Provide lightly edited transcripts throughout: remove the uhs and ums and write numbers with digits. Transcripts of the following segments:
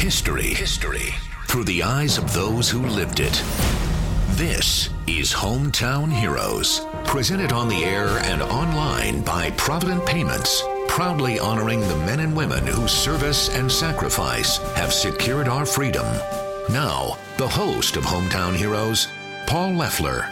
History through the eyes of those who lived it. This is Hometown Heroes, presented on the air and online by Provident Payments, proudly honoring the men and women whose service and sacrifice have secured our freedom. Now, the host of Hometown Heroes, Paul Leffler.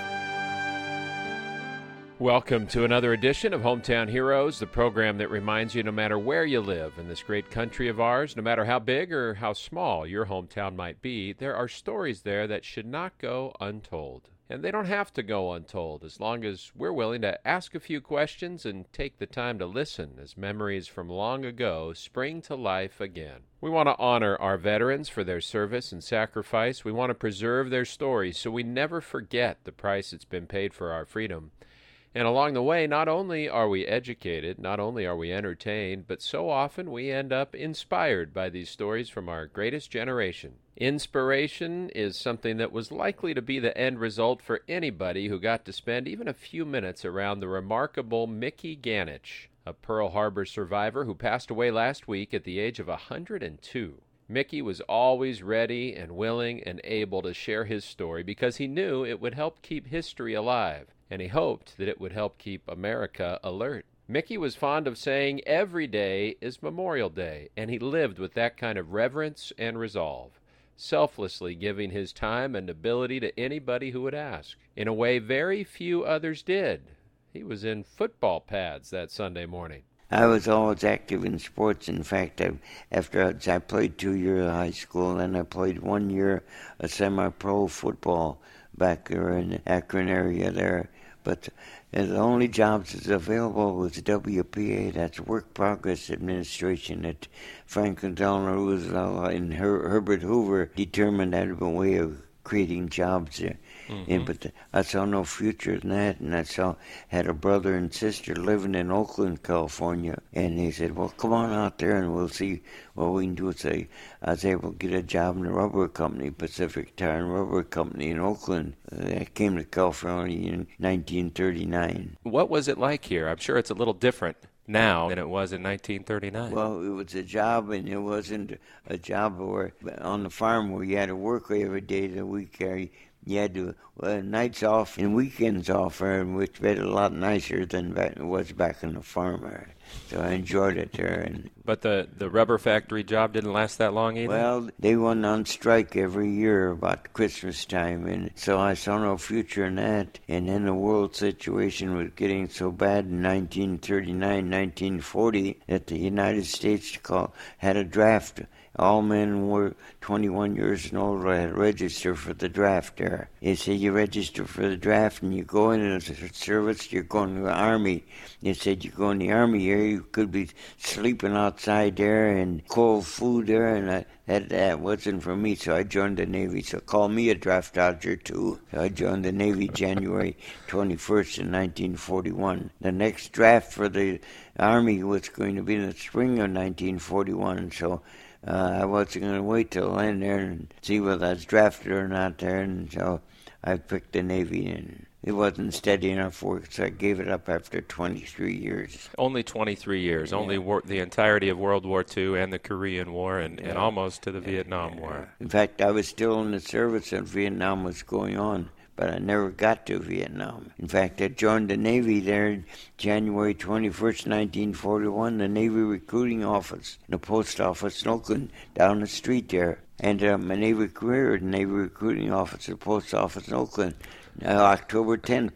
Welcome to another edition of Hometown Heroes, the program that reminds you no matter where you live in this great country of ours, no matter how big or how small your hometown might be, there are stories there that should not go untold. And they don't have to go untold as long as we're willing to ask a few questions and take the time to listen as memories from long ago spring to life again. We want to honor our veterans for their service and sacrifice. We want to preserve their stories so we never forget the price that's been paid for our freedom. And along the way, not only are we educated, not only are we entertained, but so often we end up inspired by these stories from our greatest generation. Inspiration is something that was likely to be the end result for anybody who got to spend even a few minutes around the remarkable Mickey Ganich, a Pearl Harbor survivor who passed away last week at the age of 102. Mickey was always ready and willing and able to share his story because he knew it would help keep history alive. And he hoped that it would help keep America alert. Mickey was fond of saying every day is Memorial Day, and he lived with that kind of reverence and resolve, selflessly giving his time and ability to anybody who would ask, in a way very few others did. He was in football pads that Sunday morning. I was always active in sports. In fact, after I played 2 years of high school, and I played 1 year of semi-pro football back there in the Akron area there. But the only jobs that's available was WPA, that's Work Progress Administration, that Franklin Delano Roosevelt and Herbert Hoover determined that a way of creating jobs there. Mm-hmm. But I saw no future in that, and had a brother and sister living in Oakland, California, and they said, well, come on out there and we'll see what we can do. So I was able to get a job in the rubber company, Pacific Tire and Rubber Company in Oakland. I came to California in 1939. What was it like here? I'm sure it's a little different now than it was in 1939. Well, it was a job, and it wasn't a job where on the farm where you had to work every day of the week. You had to nights off and weekends off, which made it a lot nicer than it was back on the farm. So I enjoyed it there. But the rubber factory job didn't last that long either? Well, they went on strike every year about Christmas time, and so I saw no future in that. And then the world situation was getting so bad in 1939, 1940 that the United States had a draft. All men were 21 years and older had to register for the draft there. They said you register for the draft and you go in as a service, you're going to the Army. They said you go in the Army here, you could be sleeping outside there and cold food there, and that wasn't for me, so I joined the Navy. So call me a draft dodger too. So I joined the Navy January 21st in 1941. The next draft for the Army was going to be in the spring of 1941, so I wasn't going to wait till I end there and see whether I was drafted or not there, and so I picked the Navy, and it wasn't steady enough work, so I gave it up after 23 years. Only 23 years, yeah. Only the entirety of World War II and the Korean War and almost to the Vietnam War. In fact, I was still in the service and Vietnam was going on, but I never got to Vietnam. In fact, I joined the Navy there January 21st, 1941, the Navy recruiting office, the post office in Oakland, down the street there. And my Navy career in the Navy recruiting office, the post office in Oakland, October 10th,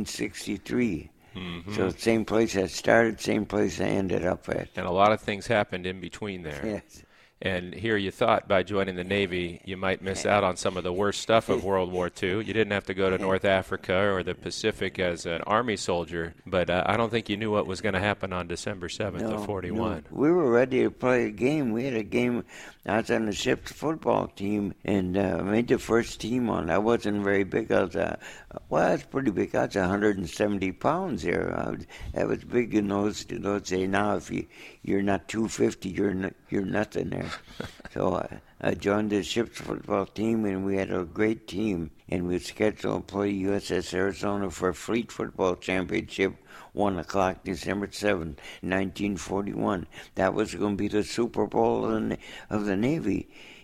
1963. Mm-hmm. So same place I started, same place I ended up at. And a lot of things happened in between there. Yes. And here you thought by joining the Navy you might miss out on some of the worst stuff of World War II. You didn't have to go to North Africa or the Pacific as an Army soldier, but I don't think you knew what was going to happen on December 7th of 41. No. We were ready to play a game. We had a game. I was on the ship's football team and made the first team on. I wasn't very big. I was pretty big. I was 170 pounds there. That was big in those days. Now, if you're not 250, you're nothing there. So I joined the ship's football team, and we had a great team. And we were scheduled to play USS Arizona for a Fleet Football Championship, 1 o'clock, December 7th, 1941. That was going to be the Super Bowl of the Navy.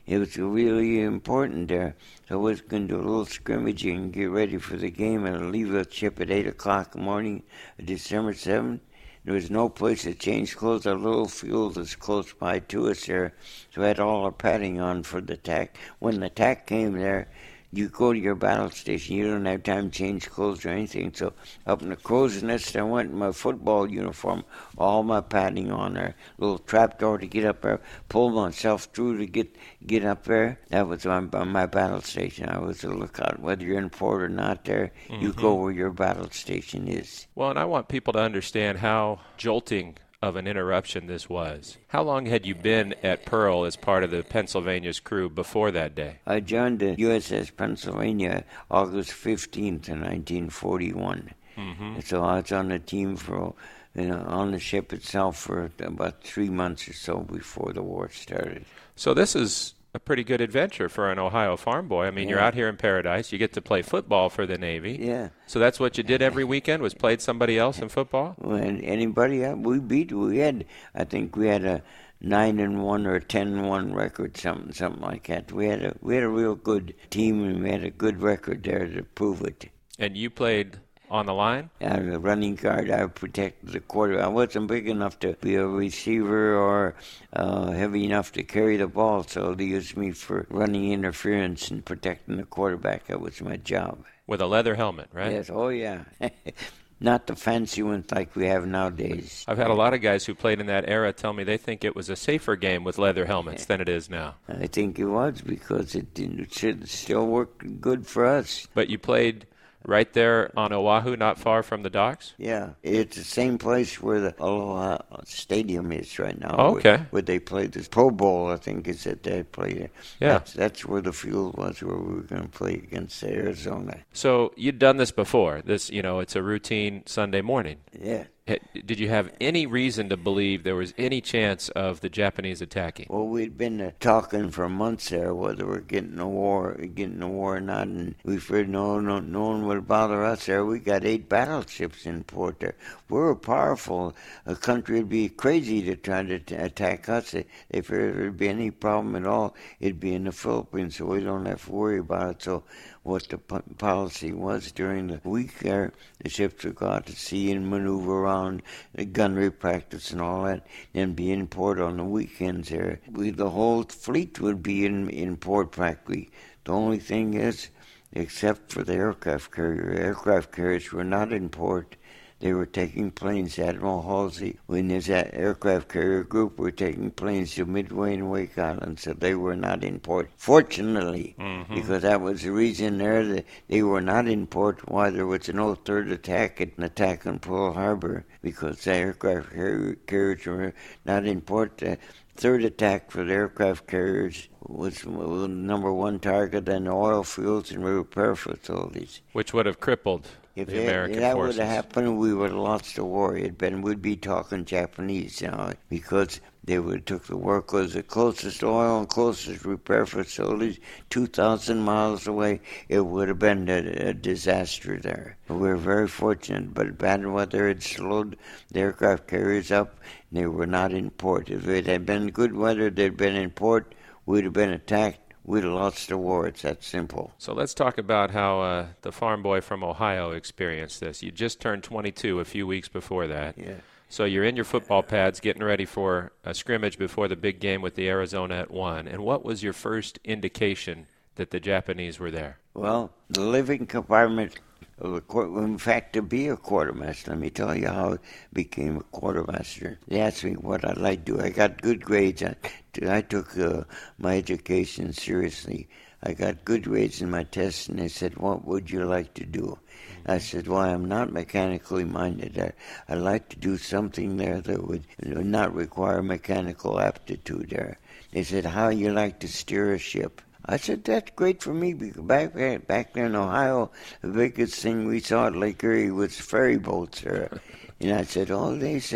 it was really important there. So I was going to do a little scrimmaging and get ready for the game, and I'd leave the ship at 8 o'clock in the morning, December 7th. There was no place to change clothes. Our little field was close by to us there, so we had all our padding on for the attack. When the attack came there, you go to your battle station. You don't have time to change clothes or anything. So up in the crow's nest, I went in my football uniform, all my padding on there, little trapdoor to get up there, pull myself through to get up there. That was on my battle station. I was a lookout. Whether you're in port or not there, you go where your battle station is. Well, and I want people to understand how jolting of an interruption this was. How long had you been at Pearl as part of the Pennsylvania's crew before that day? I joined the USS Pennsylvania August 15th in 1941. So I was on the team for, on the ship itself for about 3 months or so before the war started. So this is a pretty good adventure for an Ohio farm boy. I mean, you're out here in paradise. You get to play football for the Navy. Yeah. So that's what you did every weekend, was played somebody else in football? Well, anybody, I think we had a 9-1 or a 10-1 record, something like that. We had a real good team, and we had a good record there to prove it. And you played on the line? As a running guard, I protected the quarterback. I wasn't big enough to be a receiver or heavy enough to carry the ball, so they used me for running interference and protecting the quarterback. That was my job. With a leather helmet, right? Yes, oh yeah. Not the fancy ones like we have nowadays. I've had a lot of guys who played in that era tell me they think it was a safer game with leather helmets than it is now. I think it was, because it still worked good for us. But you played right there on Oahu, not far from the docks? Yeah, it's the same place where the Aloha Stadium is right now. Oh, okay. Where they played the Pro Bowl, I think, is that they played it. Yeah. That's where the field was, where we were going to play against Arizona. So you'd done this before. This, it's a routine Sunday morning. Yeah. Did you have any reason to believe there was any chance of the Japanese attacking? Well, we'd been talking for months there whether we're getting a war or not, and we figured no one would bother us there. We got 8 battleships in port there. We're powerful. A country would be crazy to try to attack us. If there'd be any problem at all, it'd be in the Philippines, so we don't have to worry about it. So what the policy was during the week there, the ships would go out to sea and maneuver around, the gunnery practice and all that, and be in port on the weekends there. The whole fleet would be in port practically. The only thing is, except for the aircraft carriers were not in port. They were taking planes. Admiral Halsey, when his aircraft carrier group, were taking planes to Midway and Wake Island, so they were not in port. Fortunately, because that was the reason there that they were not in port, why there was no third attack on Pearl Harbor, because the aircraft carriers were not in port. The third attack for the aircraft carriers was the number one target on the oil fields and repair facilities. Which would have crippled If the American that forces. would have happened, we would have lost the war. We'd be talking Japanese now, because they would have took the war, because the closest oil and closest repair facilities, 2,000 miles away, it would have been a disaster there. We were very fortunate, but bad weather had slowed the aircraft carriers up, and they were not in port. If it had been good weather, they'd been in port, we'd have been attacked. We'd have lost the war. It's that simple. So let's talk about how the farm boy from Ohio experienced this. You just turned 22 a few weeks before that. Yeah. So you're in your football pads getting ready for a scrimmage before the big game with the Arizona at 1. And what was your first indication that the Japanese were there? Well, the living compartment of the court, in fact, to be a quartermaster, let me tell you how I became a quartermaster. They asked me what I'd like to do. I got good grades. I took my education seriously. I got good grades in my tests, and they said, what would you like to do? I said, well, I'm not mechanically minded. I'd like to do something there that would not require mechanical aptitude there. They said, how you like to steer a ship? I said, that's great for me, because back there in Ohio, the biggest thing we saw at Lake Erie was ferry boats there. And I said, they said,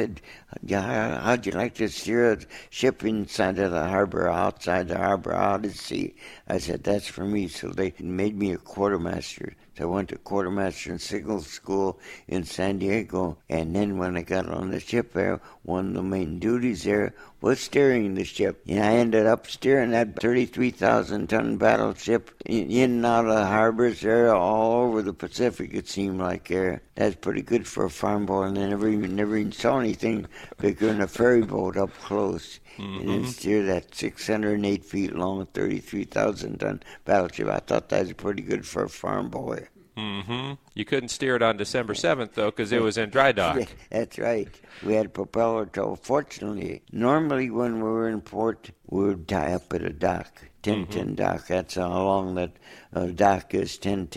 Yeah, how'd you like to steer a ship inside of the harbor, outside the harbor, out at sea? I said, that's for me. So they made me a quartermaster. So I went to quartermaster and signal school in San Diego. And then when I got on the ship there, one of the main duties there was steering the ship. And I ended up steering that 33,000-ton battleship in and out of the harbors there all over the Pacific, it seemed like there. That's pretty good for a farm boy, and I never even saw anything bigger than a ferry boat up close. And then steer that 608 feet long, 33,000-ton battleship. I thought that was pretty good for a farm boy. Mm-hmm. You couldn't steer it on December 7th, though, because it was in dry dock. That's right. We had propeller tow. Fortunately, normally when we were in port, we would tie up at a dock. 10-10 dock. That's how long that dock is,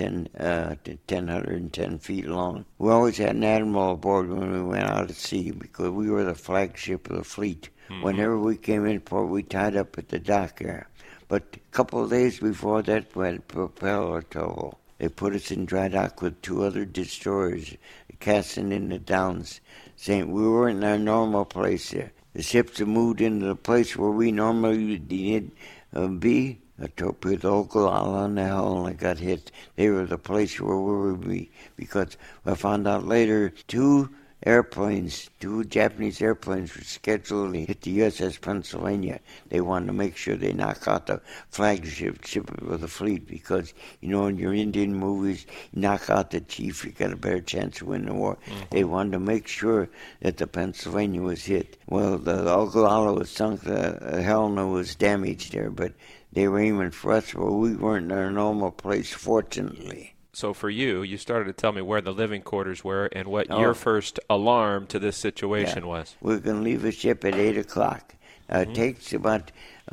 1,010 feet long. We always had an admiral aboard when we went out at sea because we were the flagship of the fleet. Whenever we came in port, we tied up at the dock there. But a couple of days before that, we had propeller tow. They put us in dry dock with two other destroyers, casting in the Downs, saying we weren't in our normal place there. The ships had moved into the place where we normally did be. A torpedo, Ogallala, and the hull, and I got hit. They were the place where we would be, because I found out later two Japanese airplanes were scheduled to hit the USS Pennsylvania. They wanted to make sure they knock out the flagship ship of the fleet because, you know, in your Indian movies, you knock out the chief, you got a better chance of winning the war. They wanted to make sure that the Pennsylvania was hit. Well, the Ogallala was sunk, the Helena was damaged there, but they were aiming for us, but we weren't in our normal place, fortunately. So for you, you started to tell me where the living quarters were and what your first alarm to this situation was. We're going to leave the ship at 8 o'clock. It takes about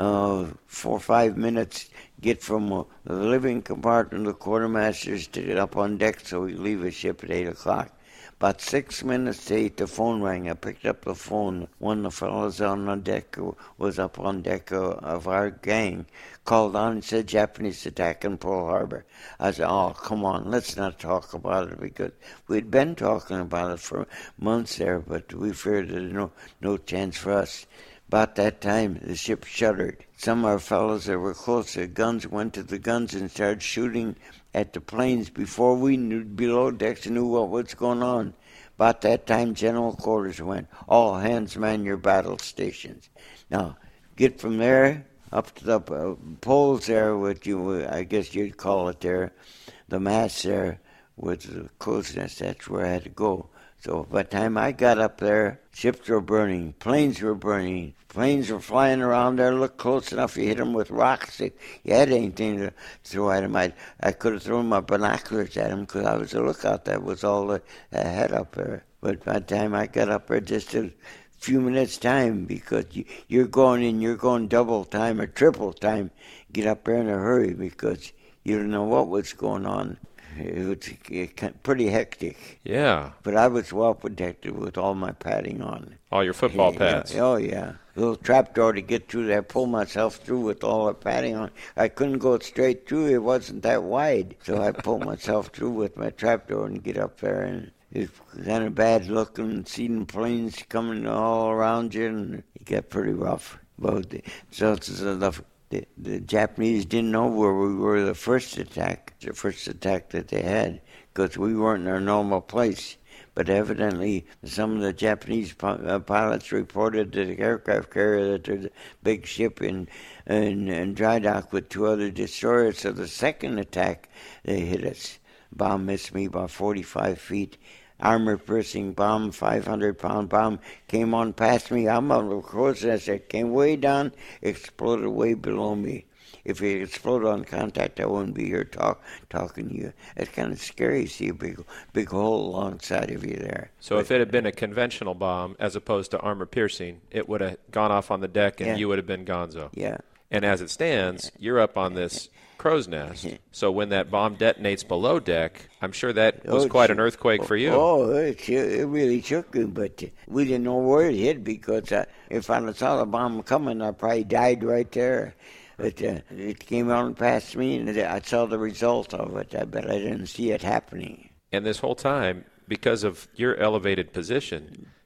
4 or 5 minutes get from the living compartment of the quartermasters to get up on deck, so we leave the ship at 8 o'clock. About 6 minutes to 8, the phone rang. I picked up the phone. One of the fellows on the deck was up on deck of our gang, called on and said, Japanese attack in Pearl Harbor. I said, oh, come on, let's not talk about it, because we'd been talking about it for months there, but we feared there no chance for us. About that time, the ship shuddered. Some of our fellows that were close to the guns went to the guns and started shooting at the planes before we knew below decks knew what was going on. About that time, general quarters went, all hands man your battle stations. Now, get from there up to the poles there, what I guess you'd call it there, the mast there with the crow's nest. That's where I had to go. So by the time I got up there, ships were burning, planes were burning, planes were flying around there. Look close enough, you hit them with rocks. If you had anything to throw at them, I could have thrown my binoculars at them because I was a lookout. That was all ahead up there. But by the time I got up there, just a few minutes time, because you're going double time or triple time. Get up there in a hurry because you don't know what was going on. It was pretty hectic. Yeah. But I was well protected with all my padding on. All your football pads. Oh, yeah. A little trapdoor to get through there. I pulled myself through with all the padding on. I couldn't go straight through. It wasn't that wide. So I pulled myself through with my trapdoor and get up there. And it's kind of bad looking, seeing planes coming all around you. And it got pretty rough. But the Japanese didn't know where we were the first attack that they had, because we weren't in our normal place. But evidently, some of the Japanese pilots reported to the aircraft carrier that there's a big ship in dry dock with two other destroyers. So the second attack, they hit us. Bomb missed me by 45 feet. Armor-piercing bomb, 500-pound bomb, came on past me. I'm on the crow's nest. It came way down, exploded way below me. If it exploded on contact, I wouldn't be here talking to you. It's kind of scary to see a big hole alongside of you there. So if it had been a conventional bomb as opposed to armor-piercing, it would have gone off on the deck and you would have been gonzo. Yeah. And as it stands, you're up on this crow's nest. So when that bomb detonates below deck, I'm sure that was quite an earthquake for you. Oh, it really shook me, but we didn't know where it hit, because if I saw the bomb coming, I probably died right there. But it came on past me, and I saw the result of it, but I didn't see it happening. And this whole time, because of your elevated position,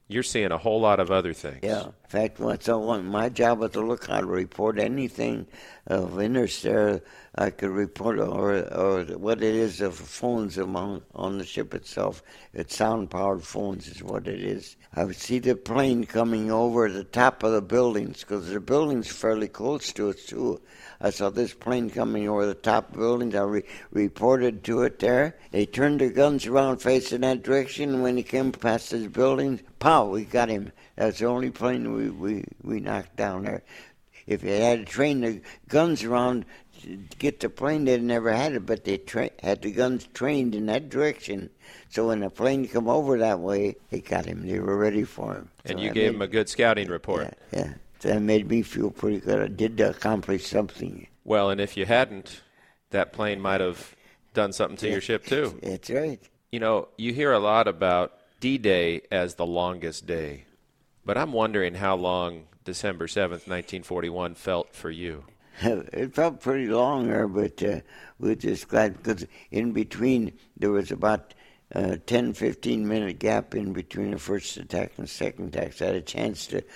You're seeing a whole lot of other things. Yeah. In fact, my job was to look out, report anything of interest there. I could report or what it is of phones on the ship itself. It's sound-powered phones is what it is. I would see the plane coming over the top of the buildings because the building's fairly close to it, too. I saw this plane coming over the top of the buildings. I reported to it there. They turned their guns around facing that direction. And when he came past this building, pow, we got him. That's the only plane we knocked down there. If they had to train the guns around to get the plane, they'd never had it, but they had the guns trained in that direction. So when the plane come over that way, they got him. They were ready for him. And so you gave him a good scouting report. Yeah. So that made me feel pretty good. I did accomplish something. Well, and if you hadn't, that plane might have done something to your ship, too. That's right. You know, you hear a lot about D-Day as the longest day, but I'm wondering how long December 7th, 1941 felt for you. It felt pretty long there, but we're just glad because in between there was about 10-15 minute gap in between the first attack and the second attack. So I had a chance to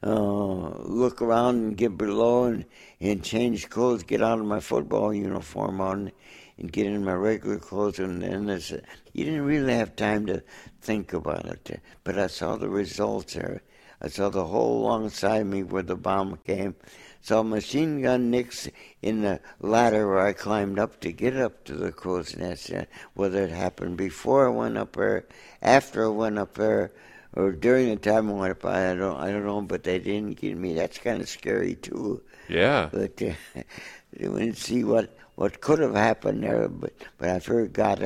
look around and get below and change clothes, get out of my football uniform on and get in my regular clothes. And then you didn't really have time to think about it. But I saw the results there. I saw the hole alongside me where the bomb came. Saw machine gun nicks in the ladder where I climbed up to get up to the crow's nest. Whether it happened before I went up there, after I went up there, or during the time I went up, I don't know, but they didn't get me. That's kind of scary too. Yeah. But we didn't see what could have happened there. But I figured God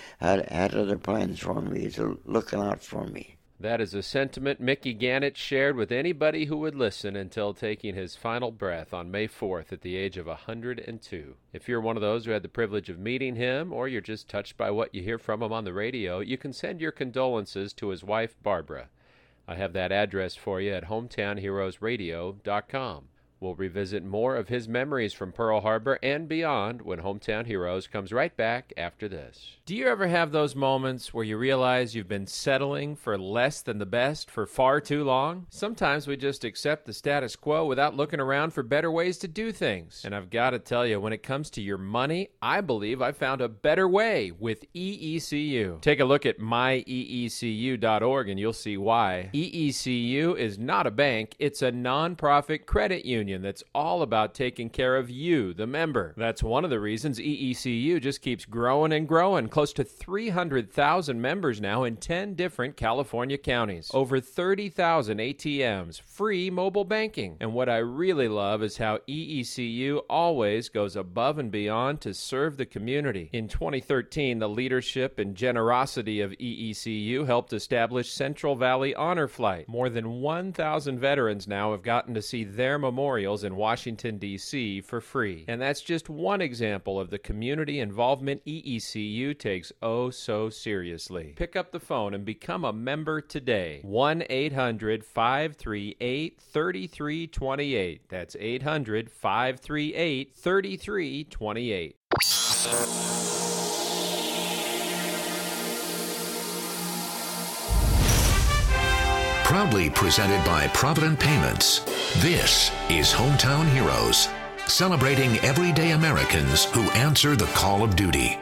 had other plans for me. He's looking out for me. That is a sentiment Mickey Gannett shared with anybody who would listen until taking his final breath on May 4th at the age of 102. If you're one of those who had the privilege of meeting him, or you're just touched by what you hear from him on the radio, you can send your condolences to his wife, Barbara. I have that address for you at hometownheroesradio.com. We'll revisit more of his memories from Pearl Harbor and beyond when Hometown Heroes comes right back after this. Do you ever have those moments where you realize you've been settling for less than the best for far too long? Sometimes we just accept the status quo without looking around for better ways to do things. And I've got to tell you, when it comes to your money, I believe I found a better way with EECU. Take a look at myeecu.org and you'll see why. EECU is not a bank, it's a nonprofit credit union that's all about taking care of you, the member. That's one of the reasons EECU just keeps growing and growing. Close to 300,000 members now in 10 different California counties. Over 30,000 ATMs, free mobile banking. And what I really love is how EECU always goes above and beyond to serve the community. In 2013, the leadership and generosity of EECU helped establish Central Valley Honor Flight. More than 1,000 veterans now have gotten to see their memorials in Washington, D.C. for free. And that's just one example of the community involvement EECU takes oh so seriously. Pick up the phone and become a member today. 1-800-538-3328. That's 800-538-3328. Proudly presented by Provident Payments, this is Hometown Heroes, celebrating everyday Americans who answer the call of duty.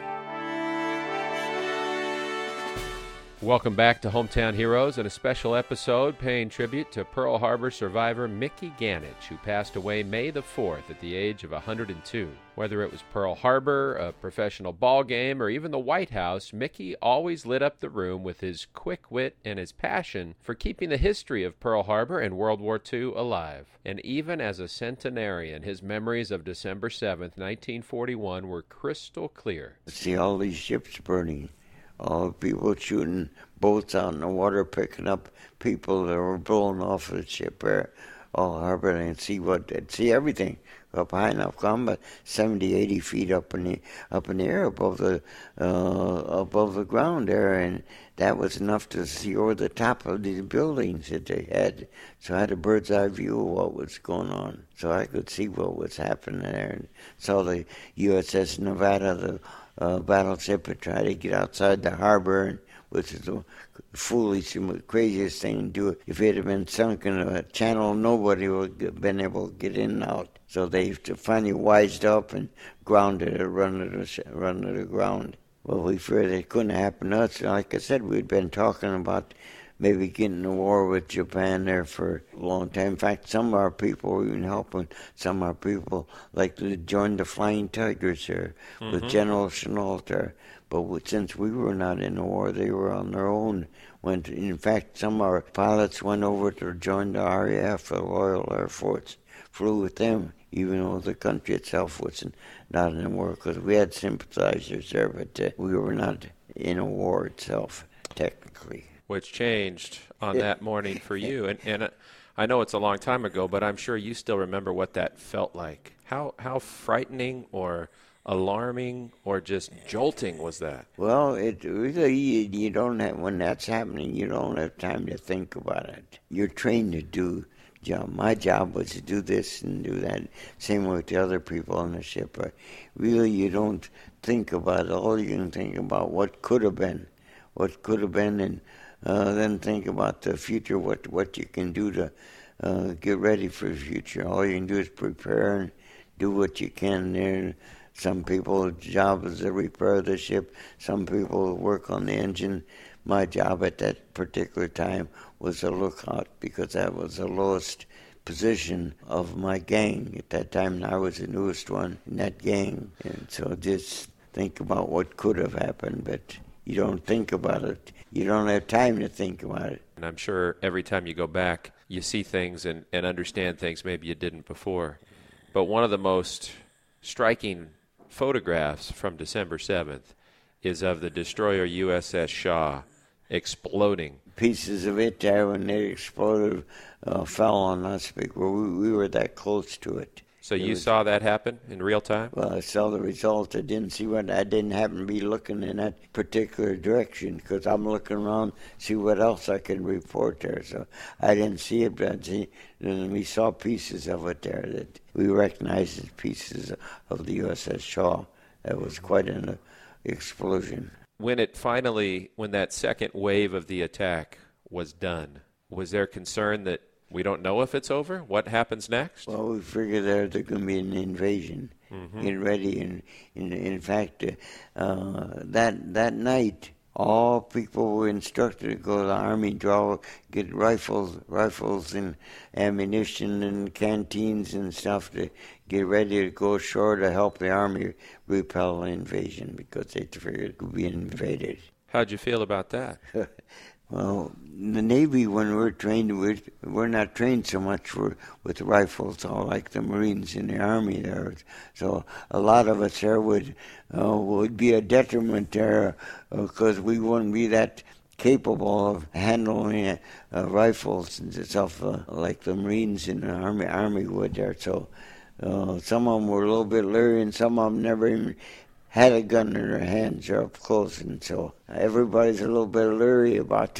Welcome back to Hometown Heroes and a special episode paying tribute to Pearl Harbor survivor Mickey Gannett, who passed away May the 4th at the age of 102. Whether it was Pearl Harbor, a professional ball game, or even the White House, Mickey always lit up the room with his quick wit and his passion for keeping the history of Pearl Harbor and World War II alive. And even as a centenarian, his memories of December 7th, 1941 were crystal clear. See all these ships burning. All the people shooting boats out in the water, picking up people that were blown off of the ship there, all harbor, and see everything up high enough, come about 70, 80 feet up in the air above the ground there, and that was enough to see over the top of these buildings that they had. So I had a bird's eye view of what was going on, so I could see what was happening there, and saw the USS Nevada, the battleship, had tried to get outside the harbor and which is the foolish and craziest thing to do. If it had been sunk in a channel, nobody would have been able to get in and out. So they finally wised up and grounded it, run to the ground. Well, we feared it couldn't happen to us. Like I said, we'd been talking about maybe getting a war with Japan there for a long time. In fact, some of our people were even helping. Some of our people like to join the Flying Tigers there with General Chennault there. But since we were not in the war, they were on their own. In fact, some of our pilots went over to join the RAF, the Royal Air Force, flew with them, even though the country itself was not in a war, because we had sympathizers there, but we were not in a war itself, technically. Which changed on that morning for you. And I know it's a long time ago, but I'm sure you still remember what that felt like. How frightening or alarming or just jolting was that? Well, it really, you don't have, when that's happening, you don't have time to think about it. You're trained to do job. My job was to do this and do that. Same with the other people on the ship. But really, you don't think about it. All you can think about what could have been, and then think about the future, what you can do to get ready for the future. All you can do is prepare and do what you can there. Some people's job is to repair the ship. Some people work on the engine. My job at that particular time was a lookout, because that was the lowest position of my gang at that time, and I was the newest one in that gang. And so just think about what could have happened, but you don't think about it. You don't have time to think about it. And I'm sure every time you go back, you see things and understand things maybe you didn't before. But one of the most striking photographs from December 7th is of the destroyer USS Shaw exploding. Pieces of it there, when they exploded, fell on us because we were that close to it. So you saw that happen in real time? Well, I saw the result. I didn't happen to be looking in that particular direction, because I'm looking around, see what else I can report there. So I didn't see it, but then we saw pieces of it there that we recognized as pieces of the USS Shaw. That was quite an explosion. When that second wave of the attack was done, was there concern that we don't know if it's over? What happens next? Well, we figured there's going to be an invasion. Get ready. And in fact, that night, all people were instructed to go to the Army, get rifles and ammunition and canteens and stuff to get ready to go ashore to help the Army repel the invasion, because they figured it could be invaded. How'd you feel about that? Well, the Navy, when we're trained, we're not trained so much with rifles, all like the Marines in the Army there. So a lot of us there would be a detriment there, because we wouldn't be that capable of handling rifles and stuff like the Marines in the Army would there. So some of them were a little bit leery, and some of them never even had a gun in their hands or up close, and so everybody's a little bit leery about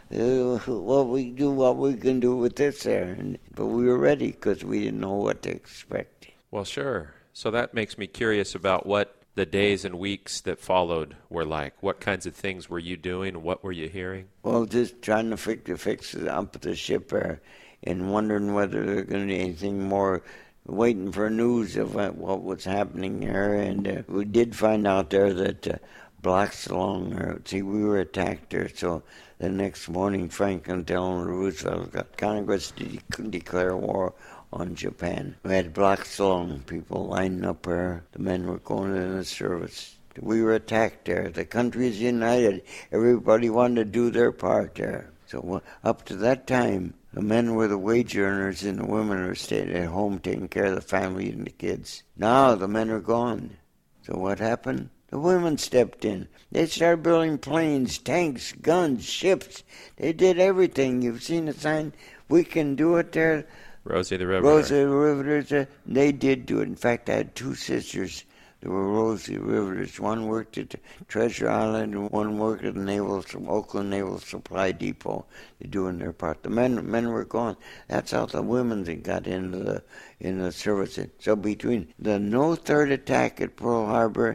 what we can do with this there. But we were ready, because we didn't know what to expect. Well, sure. So that makes me curious about what the days and weeks that followed were like. What kinds of things were you doing? What were you hearing? Well, just trying to fix it up at the ship there, and wondering whether there was going to be anything more, waiting for news of what was happening there. And we did find out there that Blackstone, we were attacked there. So the next morning, Franklin Delano Roosevelt got Congress to declare war on Japan. We had Blackstone people lining up there. The men were going into the service. We were attacked there. The country is united. Everybody wanted to do their part there. So up to that time, the men were the wage earners, and the women were staying at home taking care of the family and the kids. Now the men are gone. So what happened? The women stepped in. They started building planes, tanks, guns, ships. They did everything. You've seen the sign, "We can do it" there. Rosie the Riveter. They did do it. In fact, I had two sisters. There were Rosie Riveters. One worked at Treasure Island, and one worked at the Oakland Naval Supply Depot. They're doing their part. The men were gone. That's how the women got into the service. So between the no third attack at Pearl Harbor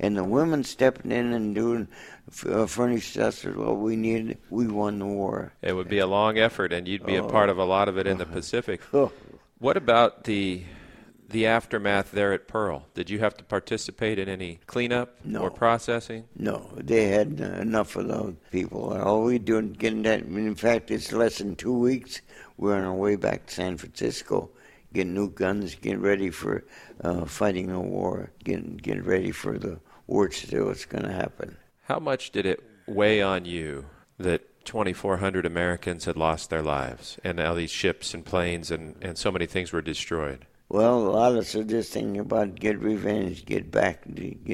And the women stepping in and doing furnished us with what we needed. We won the war. It would be a long effort, and you'd be a part of a lot of it in the Pacific. What about the aftermath there at Pearl? Did you have to participate in any cleanup or processing? No, they had enough of those people. All we do is getting that. In fact, it's less than 2 weeks. We're on our way back to San Francisco, getting new guns, getting ready for fighting a war, getting ready for the worst that was going to happen. How much did it weigh on you that 2,400 Americans had lost their lives and all these ships and planes and so many things were destroyed? Well, a lot of us are just thinking about get revenge, get back,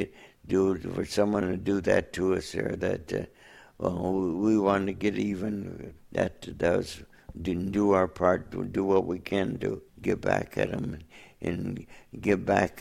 do it for someone to do that to us there. That we want to get even. That was didn't do our part, do what we can do, get back at them, and get back.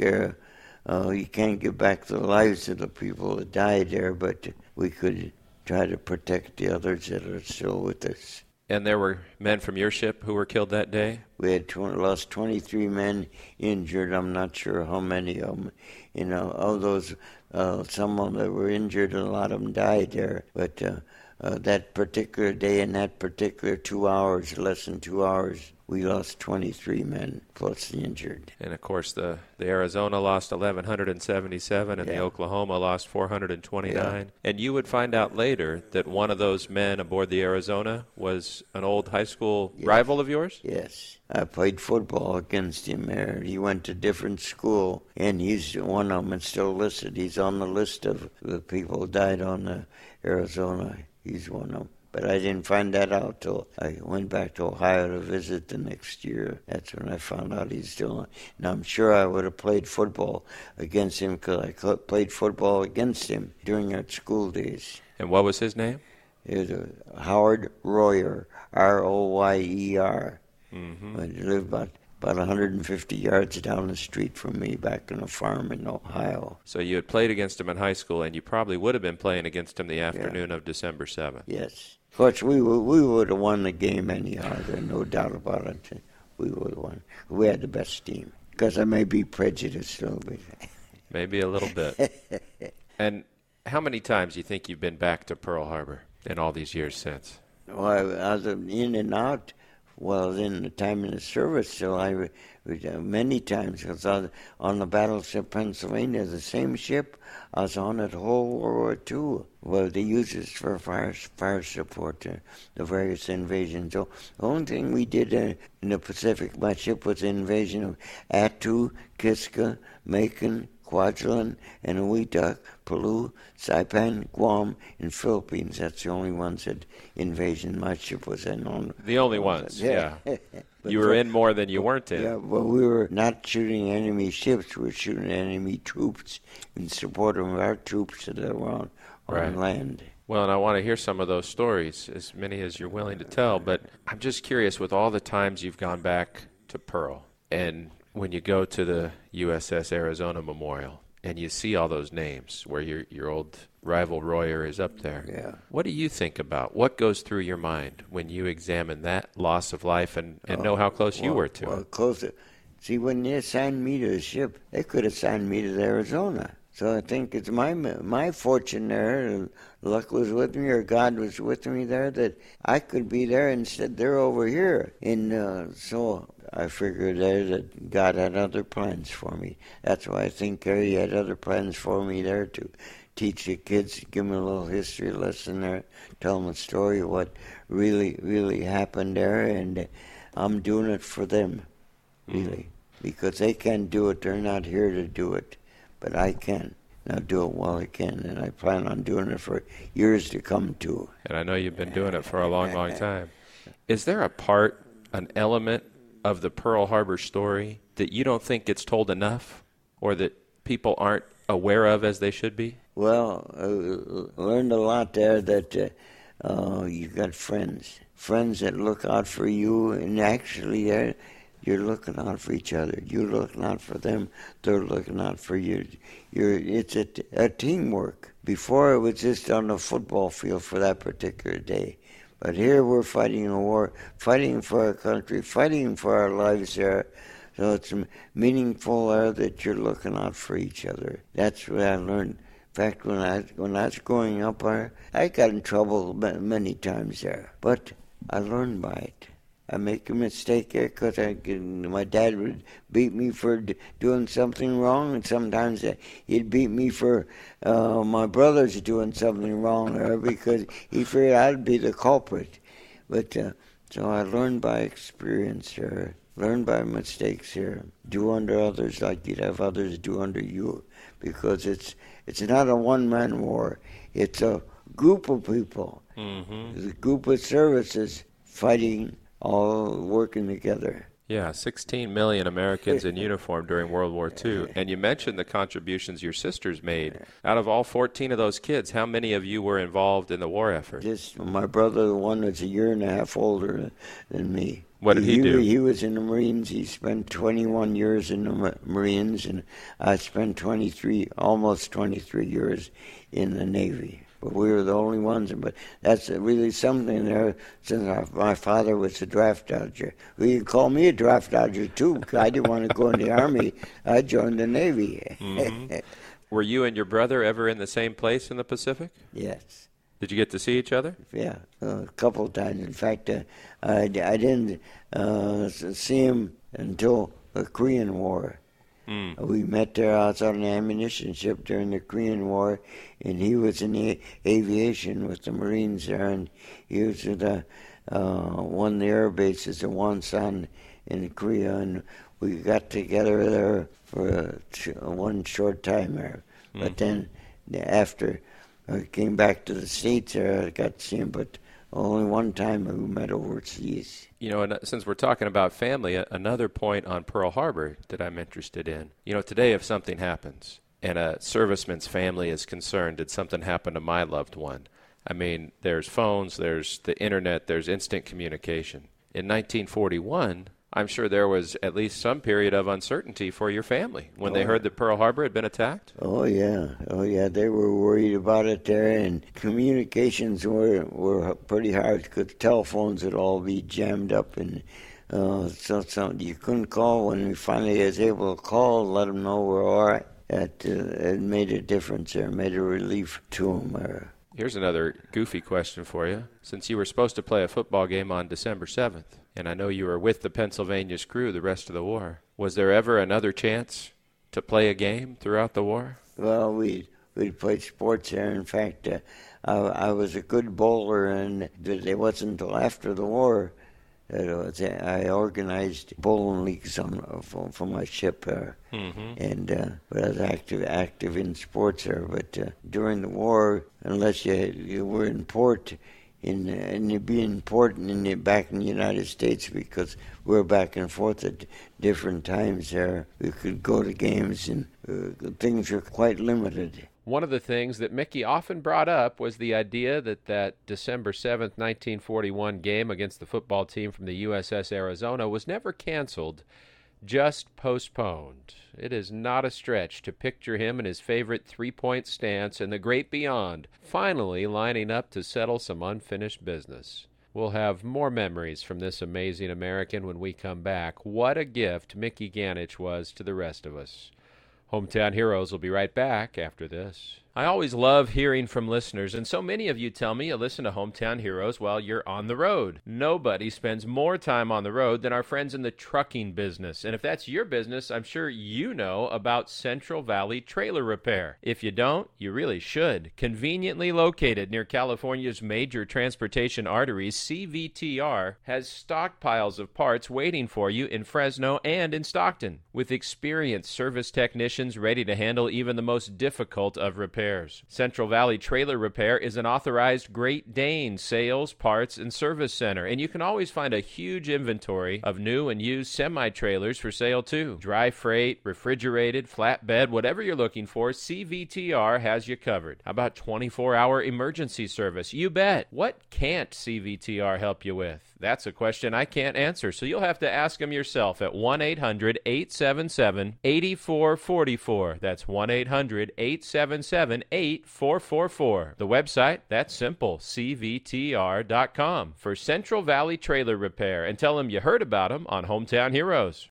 You can't get back the lives of the people that died there, but we could try to protect the others that are still with us. And there were men from your ship who were killed that day? We had lost 23 men injured. I'm not sure how many of them. You know, of those, some of them that were injured, a lot of them died there. But that particular day and that particular 2 hours, less than 2 hours, we lost 23 men plus the injured. And, of course, the Arizona lost 1,177 and the Oklahoma lost 429. Yeah. And you would find out later that one of those men aboard the Arizona was an old high school rival of yours? Yes. I played football against him there. He went to different school, and he's one of them and still listed. He's on the list of the people who died on the Arizona. He's one of them. But I didn't find that out till I went back to Ohio to visit the next year. That's when I found out he's still on. And I'm sure I would have played football against him because I played football against him during our school days. And what was his name? It was Howard Royer, R-O-Y-E-R. Mm-hmm. He lived about 150 yards down the street from me back on a farm in Ohio. So you had played against him in high school, and you probably would have been playing against him the afternoon of December 7th. Yes. Of course, we would have won the game anyhow. There's no doubt about it. We would have won. We had the best team. Because I may be prejudiced a little bit. Maybe a little bit. And how many times do you think you've been back to Pearl Harbor in all these years since? Well, I was in and out. Well, in the time in the service, so I many times. Because I was on the battleship Pennsylvania, the same ship. I was on it whole World War II. Well, they used it for fire support to the various invasions. So the only thing we did in the Pacific, my ship was the invasion of Attu, Kiska, Macon, Kwajalein, and Uitak, Palau, Saipan, Guam, and Philippines. That's the only ones that invasion my ship was in. On the only ones, yeah. You were in more than you weren't in. Yeah, but we were not shooting enemy ships. We were shooting enemy troops in support of our troops that were on land. Well, and I want to hear some of those stories, as many as you're willing to tell. But I'm just curious, with all the times you've gone back to Pearl, and when you go to the USS Arizona Memorial, and you see all those names where your old rival Royer is up there, what do you think about? What goes through your mind when you examine that loss of life and know how close you were to it? Closer. See, when they assigned me to the ship, they could have assigned me to the Arizona. So I think it's my fortune there, luck was with me, or God was with me there, that I could be there instead they're over here. And so I figured there that God had other plans for me. That's why I think He had other plans for me there to teach the kids, give them a little history lesson there, tell them a story of what really, really happened there. And I'm doing it for them, really, because they can't do it. They're not here to do it. But I can. And I'll do it while I can. And I plan on doing it for years to come, too. And I know you've been doing it for a long, long time. Is there a part, an element of the Pearl Harbor story that you don't think gets told enough or that people aren't aware of as they should be? Well, I learned a lot there that you've got friends that look out for you. And actually, you're looking out for each other. You're looking out for them. They're looking out for you. It's a teamwork. Before, it was just on the football field for that particular day. But here we're fighting a war, fighting for our country, fighting for our lives there. So it's meaningful there that you're looking out for each other. That's what I learned fact, when I was growing up, I got in trouble many times there, but I learned by it. I make a mistake there because my dad would beat me for doing something wrong, and sometimes he'd beat me for my brothers doing something wrong there because he figured I'd be the culprit. But so I learned by experience here, learned by mistakes here. Do unto others like you'd have others do unto you, because it's not a one-man war. It's a group of people, It's a group of services fighting, all working together. Yeah, 16 million Americans in uniform during World War II. And you mentioned the contributions your sisters made. Out of all 14 of those kids, how many of you were involved in the war effort? Just my brother, the one that's a year and a half older than me. What did he do? He was in the Marines. He spent 21 years in the Marines, and I spent almost 23 years in the Navy. But we were the only ones. But that's really something there, since my father was a draft dodger. Well, you can call me a draft dodger, too, because I didn't want to go in the Army. I joined the Navy. Were you and your brother ever in the same place in the Pacific? Yes. Did you get to see each other? Yeah, a couple of times. In fact, I didn't see him until the Korean War. We met there. I was on an ammunition ship during the Korean War, and he was in the aviation with the Marines there, and he was at one of the air bases in Wonsan in Korea, and we got together there for one short time there. But then after I came back to the States there, I got to see him, but only one time we met overseas. You know, and since we're talking about family, another point on Pearl Harbor that I'm interested in. You know, today if something happens and a serviceman's family is concerned, did something happen to my loved one? I mean, there's phones, there's the internet, there's instant communication. In 1941, I'm sure there was at least some period of uncertainty for your family when they heard that Pearl Harbor had been attacked. Oh yeah. They were worried about it there, and communications were pretty hard because telephones would all be jammed up, and so you couldn't call. When we finally was able to call, let them know we're all right. It made a difference there, made a relief to them. Here's another goofy question for you. Since you were supposed to play a football game on December 7th, and I know you were with the Pennsylvania's crew the rest of the war, was there ever another chance to play a game throughout the war? Well, we played sports there. In fact, I was a good bowler, and it wasn't until after the war that I organized bowling leagues for my ship there. But I was active in sports there. But during the war, unless you were in port, and you'd be in port back in the United States, because we were back and forth at different times there. We could go to games, and things were quite limited. One of the things that Mickey often brought up was the idea that December 7th, 1941 game against the football team from the USS Arizona was never canceled, just postponed. It is not a stretch to picture him in his favorite three-point stance in the great beyond, finally lining up to settle some unfinished business. We'll have more memories from this amazing American when we come back. What a gift Mickey Ganich was to the rest of us. Hometown Heroes will be right back after this. I always love hearing from listeners, and so many of you tell me you listen to Hometown Heroes while you're on the road. Nobody spends more time on the road than our friends in the trucking business. And if that's your business, I'm sure you know about Central Valley Trailer Repair. If you don't, you really should. Conveniently located near California's major transportation arteries, CVTR has stockpiles of parts waiting for you in Fresno and in Stockton, with experienced service technicians ready to handle even the most difficult of repairs. Central Valley Trailer Repair is an authorized Great Dane sales, parts, and service center, and you can always find a huge inventory of new and used semi-trailers for sale too. Dry freight, refrigerated, flatbed, whatever you're looking for, CVTR has you covered. How about 24-hour emergency service? You bet. What can't CVTR help you with? That's a question I can't answer, so you'll have to ask them yourself at 1-800-877-8444. That's 1-800-877-8444. The website, that's simple, cvtr.com, for Central Valley Trailer Repair, and tell them you heard about them on Hometown Heroes.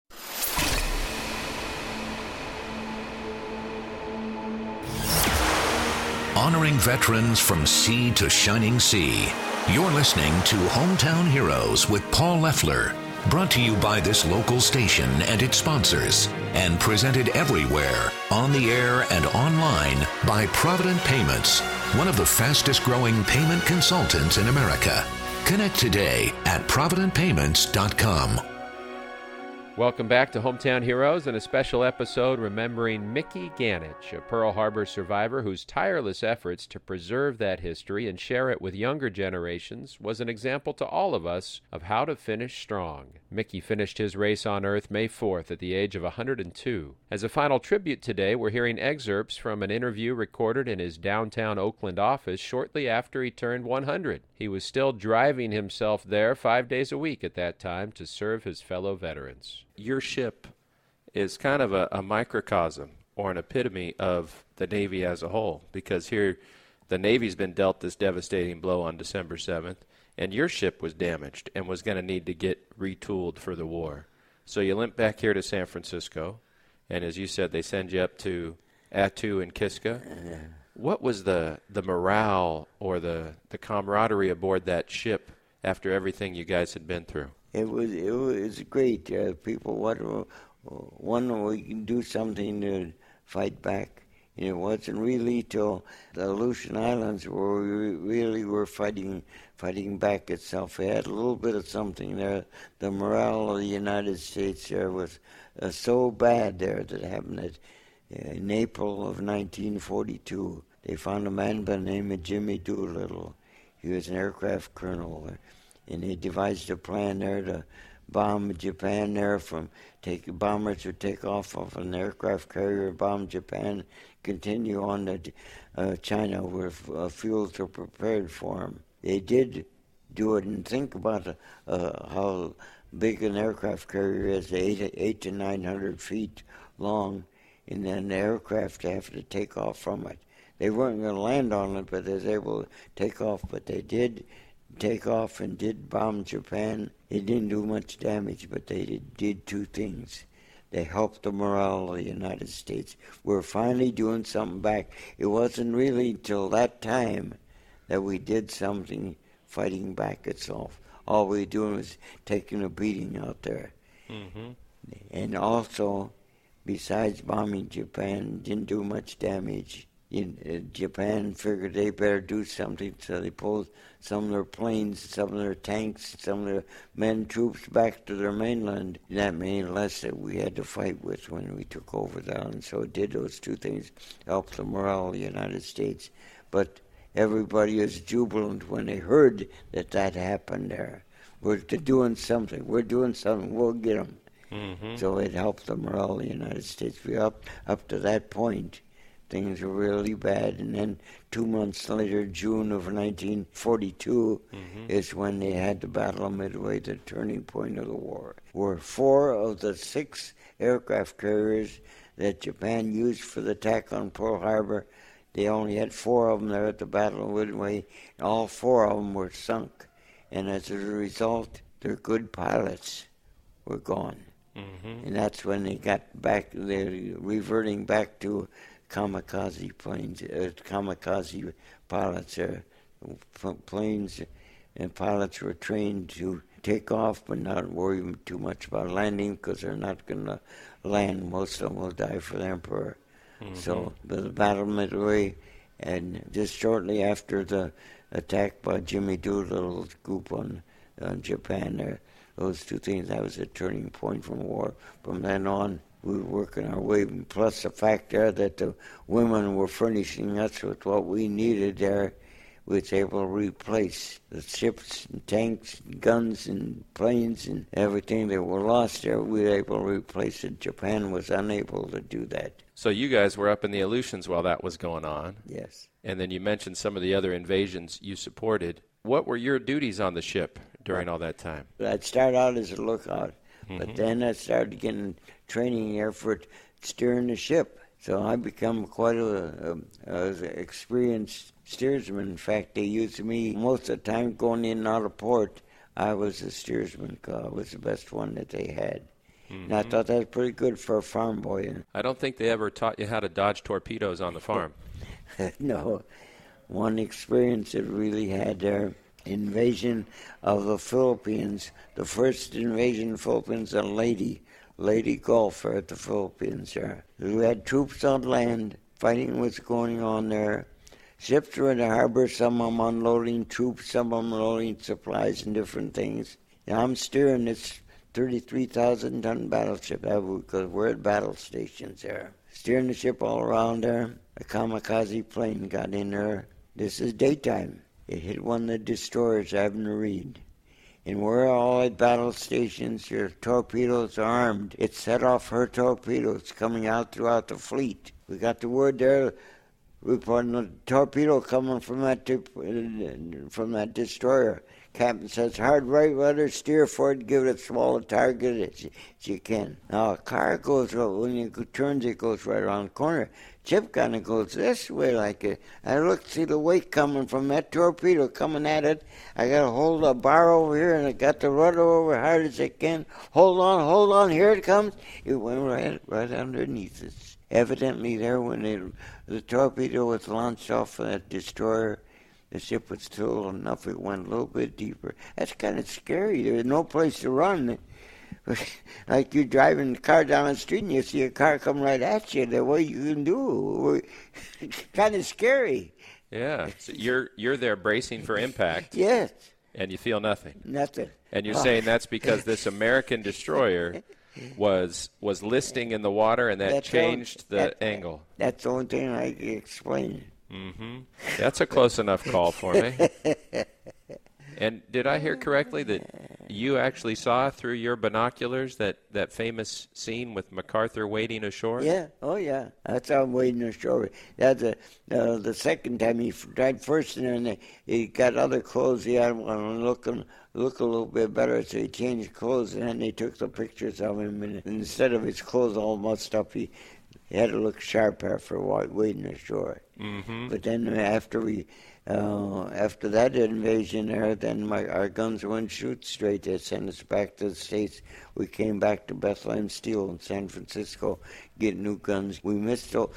honoring veterans from sea to shining sea. You're listening to Hometown Heroes with Paul Leffler, brought to you by this local station and its sponsors, and presented everywhere, on the air and online, by Provident Payments, one of the fastest growing payment consultants in America. Connect today at providentpayments.com. Welcome back to Hometown Heroes and a special episode remembering Mickey Ganich, a Pearl Harbor survivor whose tireless efforts to preserve that history and share it with younger generations was an example to all of us of how to finish strong. Mickey finished his race on Earth May 4th at the age of 102. As a final tribute today, we're hearing excerpts from an interview recorded in his downtown Oakland office shortly after he turned 100. He was still driving himself there 5 days a week at that time to serve his fellow veterans. Your ship is kind of a microcosm or an epitome of the Navy as a whole, because here the Navy's been dealt this devastating blow on December 7th, and your ship was damaged and was going to need to get retooled for the war. So you limp back here to San Francisco, and as you said, they send you up to Attu and Kiska. What was the morale or the camaraderie aboard that ship after everything you guys had been through? It was great. People wonder we can do something to fight back. And it wasn't really till the Aleutian Islands where we really were fighting back itself. We had a little bit of something there. The morale of the United States there was so bad there that happened in April of 1942. They found a man by the name of Jimmy Doolittle. He was an aircraft colonel, and he devised a plan there to bomb Japan there. Bombers would take off of an aircraft carrier, bomb Japan, continue on to China where fuels were prepared for them. They did do it, and think about how big an aircraft carrier is, 8 to 900 feet long, and then the aircraft have to take off from it. They weren't going to land on it, but they was able to take off. But they did take off and did bomb Japan. It didn't do much damage, but they did two things. They helped the morale of the United States. We're finally doing something back. It wasn't really till that time that we did something fighting back itself. All we were doing was taking a beating out there. Mm-hmm. And also, besides bombing Japan, didn't do much damage. Japan figured they better do something, so they pulled some of their planes, some of their tanks, some of their troops back to their mainland. That made less that we had to fight with when we took over the island. So it did those two things, helped the morale of the United States. But everybody was jubilant when they heard that happened there. We're doing something. We're doing something. We'll get them. Mm-hmm. So it helped the morale of the United States. We up to that point. Things were really bad, and then 2 months later, June of 1942, is when they had the Battle of Midway, the turning point of the war, where 4 of the 6 aircraft carriers that Japan used for the attack on Pearl Harbor, they only had 4 of them there at the Battle of Midway, and all 4 of them were sunk. And as a result, their good pilots were gone. Mm-hmm. And that's when they got back, they're reverting back to kamikaze planes, kamikaze pilots. Planes and pilots were trained to take off but not worry too much about landing, because they're not going to land. Most of them will die for the Emperor. Mm-hmm. So the Battle of Midway, and just shortly after the attack by Jimmy Doolittle's group on Japan, there, those two things, that was a turning point from war. From then on, we were working our way, plus the fact there that the women were furnishing us with what we needed there. We was able to replace the ships and tanks and guns and planes and everything that were lost there. We were able to replace it. Japan was unable to do that. So you guys were up in the Aleutians while that was going on. Yes. And then you mentioned some of the other invasions you supported. What were your duties on the ship during all that time? I'd start out as a lookout. But then I started getting training there for steering the ship. So I become quite an experienced steersman. In fact, they used me most of the time going in and out of port. I was the steersman. I was the best one that they had. Mm-hmm. And I thought that was pretty good for a farm boy. I don't think they ever taught you how to dodge torpedoes on the farm. No. one experience that really had their invasion of the Philippines. The first invasion of the Philippines, a Lady Gulf at the Philippines there. We had troops on land, fighting what's going on there. Ships were in the harbor, some of them unloading troops, some of them loading supplies and different things. And I'm steering this 33,000-ton battleship because we're at battle stations there. Steering the ship all around there. A kamikaze plane got in there. This is daytime. It hit one of the destroyers, Abner Reed. And we're all at battle stations. Your torpedoes are armed. It set off her torpedoes coming out throughout the fleet. We got the word there. Reporting a torpedo coming from that destroyer. Captain says, hard right rudder, steer for it, give it as small a target as you can. Now a car goes, when it turns, it goes right around the corner. Chip kind of goes this way like it. I look, see the weight coming from that torpedo coming at it. I got to hold a bar over here, and I got the rudder over hard as I can. Hold on, here it comes. It went right underneath us. Evidently there, when the torpedo was launched off of that destroyer, the ship was still enough, it went a little bit deeper. That's kind of scary. There's no place to run. Like you're driving the car down the street and you see a car come right at you. The way you can do. It's kind of scary. Yeah. So you're there bracing for impact. Yes. And you feel nothing. Nothing. And you're saying that's because this American destroyer was listing in the water, and that changed the angle. That's the only thing I can explain. Mm-hmm. That's a close enough call for me. And did I hear correctly that you actually saw through your binoculars that famous scene with MacArthur wading ashore? Yeah. Oh, yeah. That's how I'm wading ashore. That's the second time he tried first, and he got other clothes. He had one look a little bit better, so he changed clothes, and then they took the pictures of him. And instead of his clothes all mussed up, he had to look sharp after wading ashore. Mm-hmm. But then after that invasion there, then our guns wouldn't shoot straight. They sent us back to the States. We came back to Bethlehem Steel in San Francisco, get new guns. We missed Iwo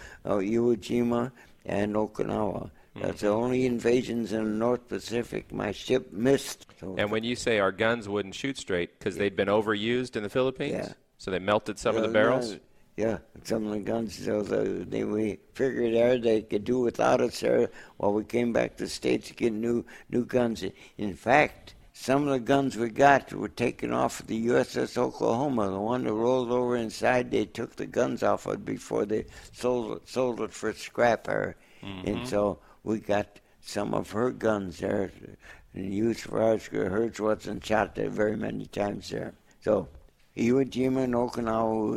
Jima and Okinawa. That's the only invasions in the North Pacific my ship missed. And when you say our guns wouldn't shoot straight, because they'd been overused in the Philippines? Yeah. So they melted some of the barrels? Yeah, some of the guns, we figured there they could do without us there while we came back to the States to get new guns. In fact, some of the guns we got were taken off of the USS Oklahoma. The one that rolled over inside, they took the guns off of it before they sold it for scrap there. Mm-hmm. And so we got some of her guns there and used for ours. Hers wasn't shot there very many times there. So Iwo Jima and Okinawa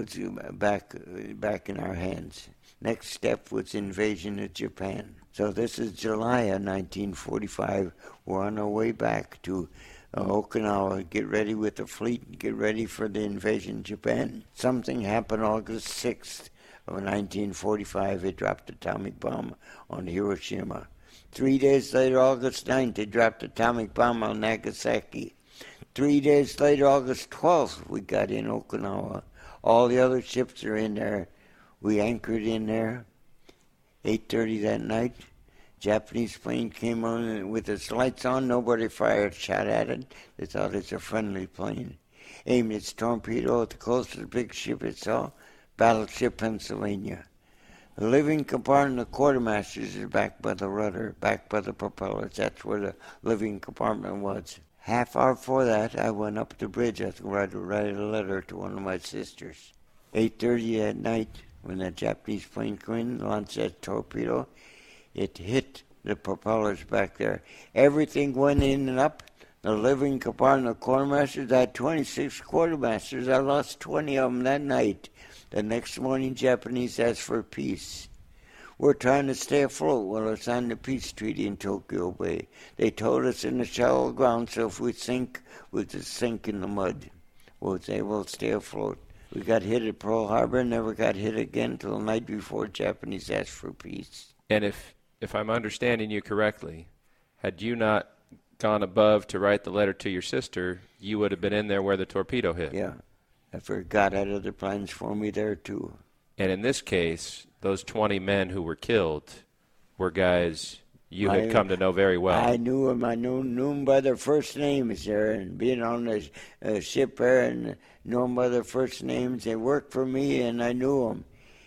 was back in our hands. Next step was invasion of Japan. So this is July of 1945. We're on our way back to Okinawa, get ready with the fleet, get ready for the invasion of Japan. Something happened August 6th of 1945. It dropped an atomic bomb on Hiroshima. 3 days later, August 9th, they dropped an atomic bomb on Nagasaki. 3 days later, August 12th, we got in Okinawa. All the other ships are in there. We anchored in there. 8:30 that night, Japanese plane came on with its lights on. Nobody fired shot at it. They thought it's a friendly plane. Aimed its torpedo at the closest big ship it saw, Battleship Pennsylvania. The living compartment of quartermasters is back by the rudder, back by the propellers. That's where the living compartment was. Half hour before that, I went up the bridge. I was going to write a letter to one of my sisters. 8:30 at night, when that Japanese plane came in, launched that torpedo, it hit the propellers back there. Everything went in and up. The living compartment of quartermasters, I had 26 quartermasters. I lost 20 of them that night. The next morning, Japanese asked for peace. We're trying to stay afloat while we signed the peace treaty in Tokyo Bay. They told us in the shallow ground, so if we sink, we'll just sink in the mud. We'll say we'll stay afloat. We got hit at Pearl Harbor, never got hit again until the night before Japanese asked for peace. And if I'm understanding you correctly, had you not gone above to write the letter to your sister, you would have been in there where the torpedo hit. Yeah. I forgot had other plans for me there, too. And in this case, those 20 men who were killed were guys you had come to know very well. I knew them. I knew them by their first names there, and being on the ship there and know them by their first names. They worked for me, and I knew them.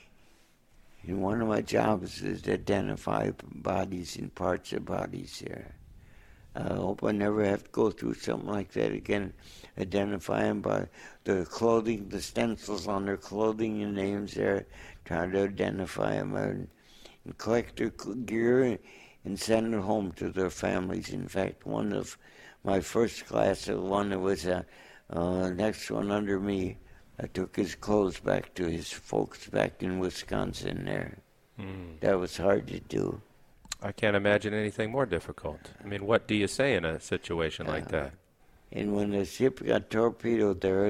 And one of my jobs is to identify bodies and parts of bodies there. I hope I never have to go through something like that again. Identify them by the clothing, the stencils on their clothing and names there. Try to identify them and collect their gear and send it home to their families. In fact, one of my first class, the one that was next one under me, I took his clothes back to his folks back in Wisconsin there. That was hard to do. I can't imagine anything more difficult. I mean, what do you say in a situation like that? And when the ship got torpedoed there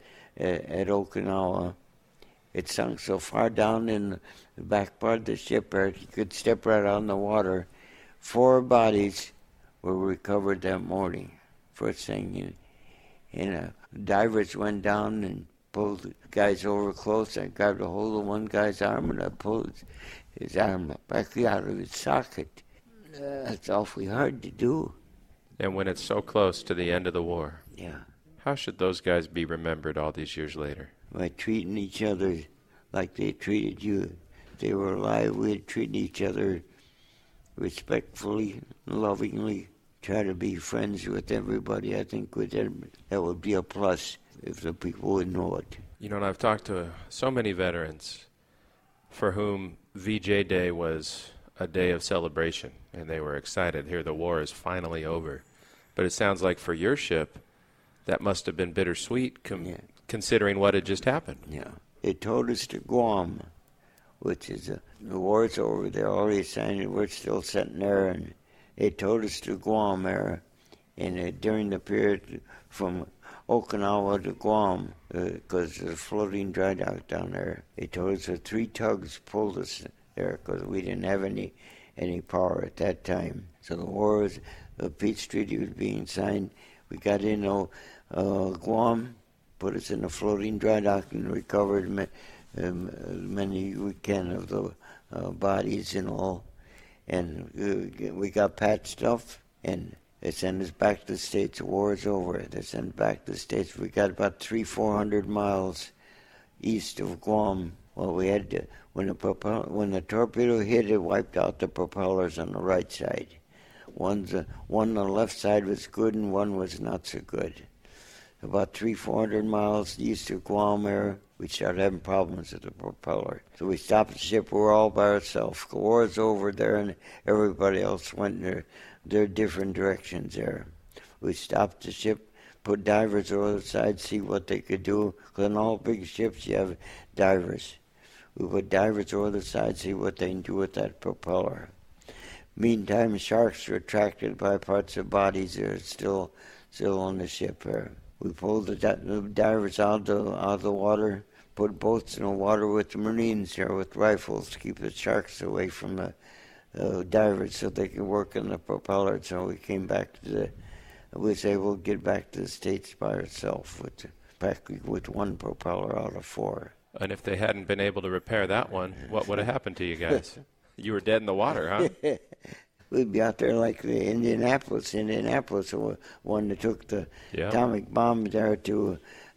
at Okinawa, it sunk so far down in the back part of the ship there, you could step right on the water. 4 bodies were recovered that morning, first thing. And divers went down and pulled the guys over close. I grabbed a hold of one guy's arm and I pulled his arm back out of his socket. That's awfully hard to do. And when it's so close to the end of the war, Yeah. how should those guys be remembered all these years later? By treating each other like they treated you. If they were alive, we'd treat each other respectfully, lovingly, try to be friends with everybody. I think with them, that would be a plus if the people would know it. You know, and I've talked to so many veterans for whom VJ Day was a day of celebration, and they were excited. Here, the war is finally over. But it sounds like for your ship, that must have been bittersweet considering what had just happened. Yeah. They told us to Guam, which is the war's over. They're already signed it. We're still sitting there, and they told us to Guam there. And during the period from Okinawa to Guam, because there's a floating dry dock down there, they told us that 3 tugs pulled us there because we didn't have any power at that time. So the peace treaty was being signed. We got in Guam, put us in a floating dry dock, and recovered many we can of the bodies and all. And we got patched up, and they sent us back to the States. The war is over. They sent back to the States. We got about 300-400 miles east of Guam. Well, we had to, when the torpedo hit, it wiped out the propellers on the right side. One on the left side was good, and one was not so good. About 300-400 miles east of Guam there, we started having problems with the propeller. So we stopped the ship. We were all by ourselves. The war is over there, and everybody else went in their different directions there. We stopped the ship, put divers over the side, see what they could do. Because in all big ships, you have divers. We put divers over the side, see what they can do with that propeller. Meantime, sharks were attracted by parts of bodies that are still on the ship there. We pulled the divers out of the water, put boats in the water with the Marines there with rifles to keep the sharks away from the divers so they could work on the propeller. So we came back was able to get back to the States by ourselves with 1 propeller out of 4. And if they hadn't been able to repair that one, what would have happened to you guys? You were dead in the water, huh? We'd be out there like the Indianapolis, one that took the atomic bomb there to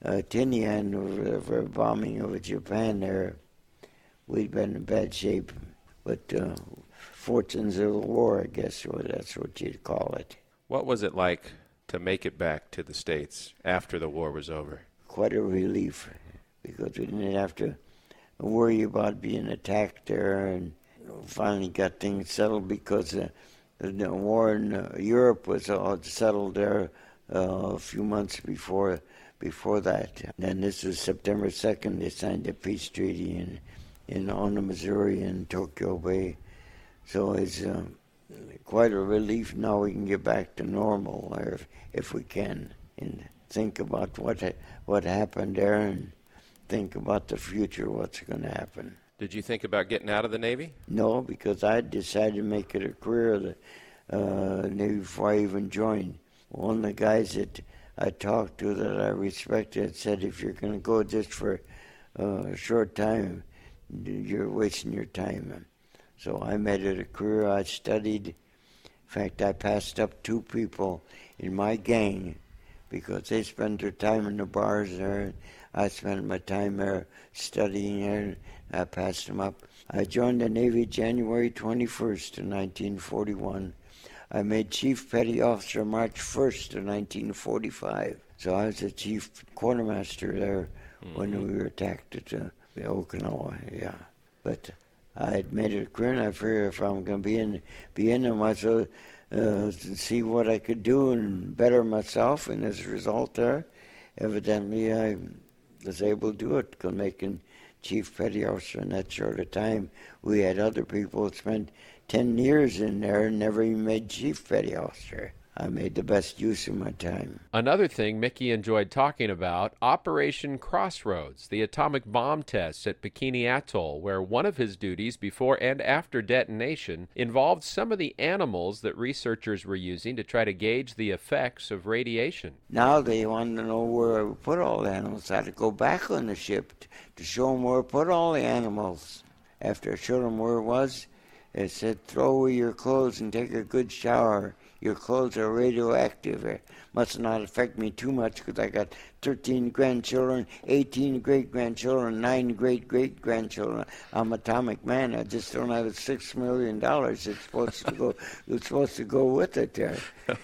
Tinian for bombing over Japan there. We'd been in bad shape, but fortunes of the war, I guess, that's what you'd call it. What was it like to make it back to the States after the war was over? Quite a relief, because we didn't have to worry about being attacked there, and finally got things settled because the war in Europe was all settled there a few months before that. And this was September 2nd, they signed the peace treaty in Ono, Missouri, in Tokyo Bay. So it's quite a relief. Now we can get back to normal, or if we can, and think about what happened there, and think about the future, what's going to happen. Did you think about getting out of the Navy? No, because I decided to make it a career of the Navy before I even joined. One of the guys that I talked to that I respected said, if you're going to go just for a short time, you're wasting your time. So I made it a career. I studied fact, I passed up 2 people in my gang because they spent their time in the bars there. I spent my time there studying there, and I passed them up. I joined the Navy January 21st of 1941. I made Chief Petty Officer March 1st of 1945. So I was the Chief Quartermaster there when we were attacked at the Okinawa, yeah. But I had made it clear, and I figured if I'm going to be in them, I might as well see what I could do and better myself. And as a result there, evidently I was able to do it, because making Chief Petty Officer in that short of time. We had other people that spent 10 years in there and never even made Chief Petty Officer. I made the best use of my time. Another thing Mickey enjoyed talking about, Operation Crossroads, the atomic bomb tests at Bikini Atoll, where one of his duties before and after detonation involved some of the animals that researchers were using to try to gauge the effects of radiation. Now they wanted to know where I would put all the animals. I had to go back on the ship to show them where I put all the animals. After I showed them where it was, they said, throw away your clothes and take a good shower. Your clothes are radioactive. It must not affect me too much because I got 13 grandchildren, 18 great-grandchildren, 9 great-great-grandchildren. I'm Atomic Man. I just don't have $6 million. It's supposed to go with it there.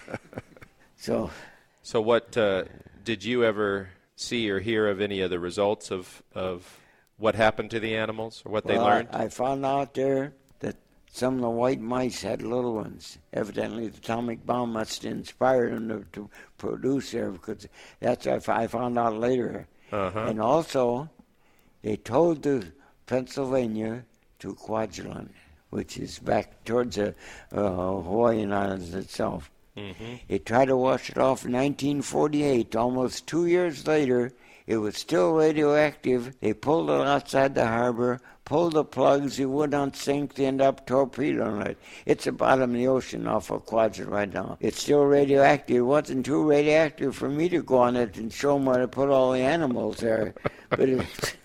So what did you ever see or hear of any of the results of what happened to the animals or what they learned? I found out there that some of the white mice had little ones. Evidently, the atomic bomb must have inspired them to produce there, because that's what I found out later. And also, they towed the Pennsylvania to Kwajalein, which is back towards the Hawaiian Islands itself. They tried to wash it off in 1948. Almost 2 years later, it was still radioactive. They pulled it outside the harbor, pulled the plugs, it would not sink, they end up torpedoing it. It's the bottom of the ocean off of Kwajalein right now. It's still radioactive. It wasn't too radioactive for me to go on it and show them where to put all the animals there. But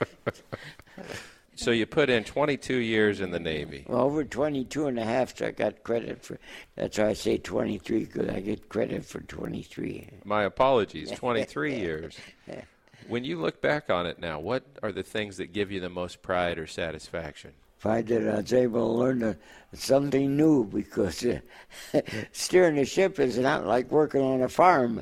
So you put in 22 years in the Navy. Well, over 22 and a half, so I got credit for. That's why I say 23, because I get credit for 23. My apologies, 23 years. When you look back on it now, what are the things that give you the most pride or satisfaction? Pride that I was able to learn something new, because steering a ship is not like working on a farm.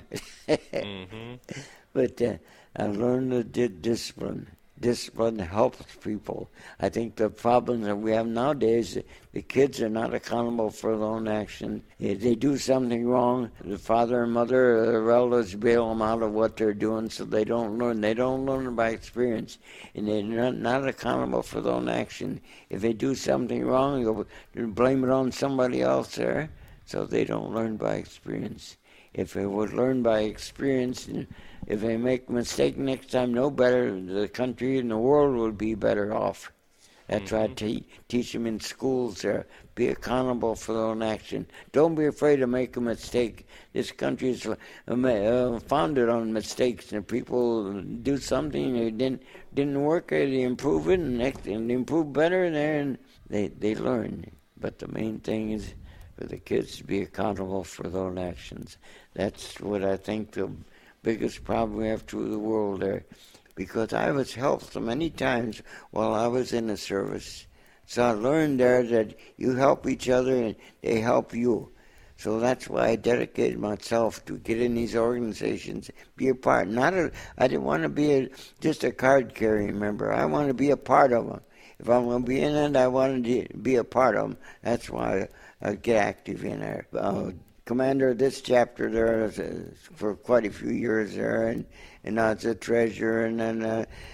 But I learned the discipline. Discipline helps people. I think the problems that we have nowadays, the kids are not accountable for their own action. If they do something wrong, the father and mother, the relatives bail them out of what they're doing, so they don't learn. They don't learn by experience, and they're not accountable for their own action. If they do something wrong, you'll blame it on somebody else there, so they don't learn by experience. If they would learn by experience, if they make a mistake next time, no better, the country and the world would be better off. That's why I teach them in schools there. Be accountable for their own action. Don't be afraid to make a mistake. This country is founded on mistakes, and if people do something that didn't work, they improve it, and they improve better there, and they learn. But the main thing is for the kids to be accountable for their own actions. That's what I think the biggest problem we have through the world there, because I was helped so many times while I was in the service. So I learned there that you help each other and they help you. So that's why I dedicated myself to get in these organizations, be a part. I didn't want to be just a card-carrying member. I want to be a part of them. If I'm going to be in it, I wanted to be a part of them. That's why I get active in there. Commander of this chapter there for quite a few years there, and I was a treasurer, and then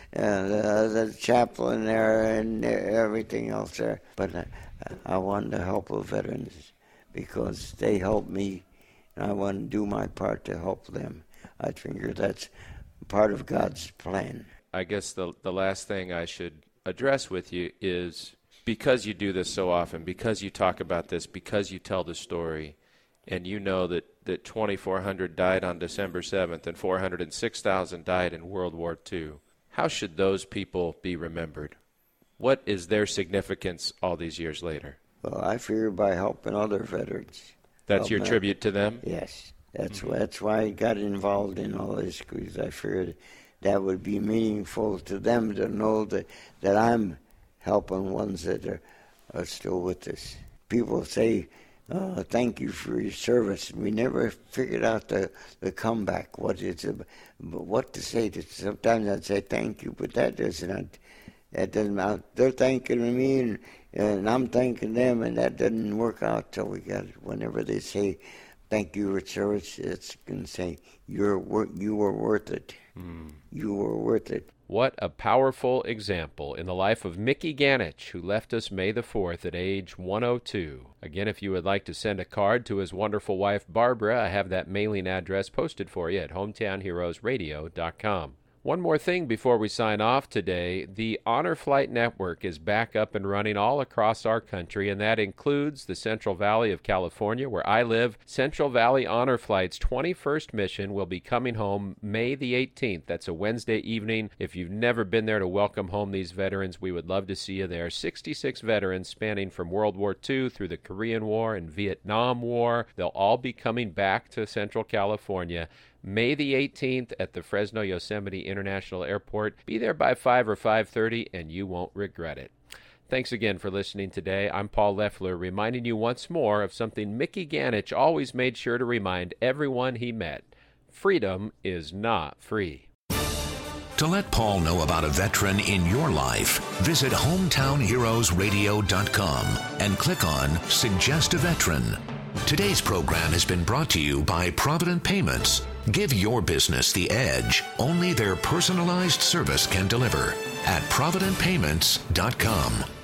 the chaplain there, and everything else there. But I wanted to help the veterans because they helped me, and I wanted to do my part to help them. I figure that's part of God's plan. I guess the last thing I should address with you is, because you do this so often, because you talk about this, because you tell the story, and you know that 2,400 died on December 7th and 406,000 died in World War II, how should those people be remembered? What is their significance all these years later? Well, I figure by helping other veterans. That's your tribute to them? Yes. That's why I got involved in all this, because I figured that would be meaningful to them to know that I'm helping ones that are still with us. People say, thank you for your service. We never figured out the comeback, what to say. Sometimes I'd say thank you, but that doesn't they're thanking me and I'm thanking them, and that doesn't work out till we got it. Whenever they say thank you for service, it's going to say you were worth it. You were worth it. What a powerful example in the life of Mickey Ganich, who left us May the 4th at age 102. Again, if you would like to send a card to his wonderful wife, Barbara, I have that mailing address posted for you at hometownheroesradio.com. One more thing before we sign off today. The Honor Flight Network is back up and running all across our country, and that includes the Central Valley of California, where I live. Central Valley Honor Flight's 21st mission will be coming home May the 18th. That's a Wednesday evening. If you've never been there to welcome home these veterans, we would love to see you there. 66 veterans spanning from World War II through the Korean War and Vietnam War. They'll all be coming back to Central California May the 18th at the Fresno Yosemite International Airport. Be there by 5 or 5:30, and you won't regret it. Thanks again for listening today. I'm Paul Leffler, reminding you once more of something Mickey Ganich always made sure to remind everyone he met. Freedom is not free. To let Paul know about a veteran in your life, visit hometownheroesradio.com and click on Suggest a Veteran. Today's program has been brought to you by Provident Payments. Give your business the edge only their personalized service can deliver at providentpayments.com.